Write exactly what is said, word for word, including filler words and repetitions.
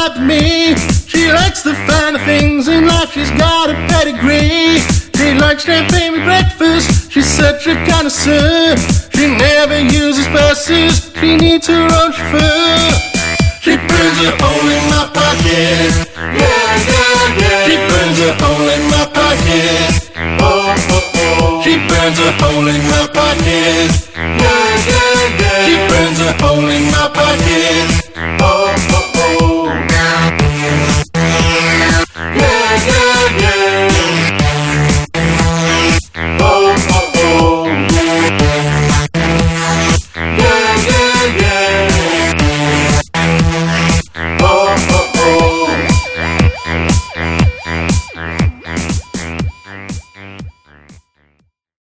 type of me. She likes the finer things in life, she's got a pedigree. She likes champagne with breakfast, she's such a connoisseur. She never uses buses, she needs her own chauffeur. She puts her hole in my pocket